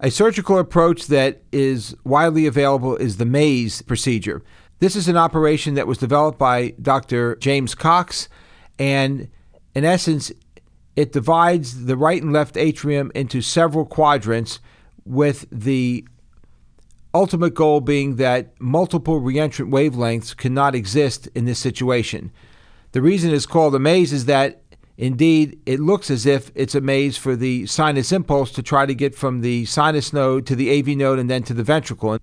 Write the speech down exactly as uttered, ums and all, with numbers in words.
A surgical approach that is widely available is the Mays procedure. This is an operation that was developed by Doctor James Cox, and in essence, it divides the right and left atrium into several quadrants, with the ultimate goal being that multiple reentrant wavelengths cannot exist in this situation. The reason it's called a maze is that, indeed, it looks as if it's a maze for the sinus impulse to try to get from the sinus node to the A V node and then to the ventricle.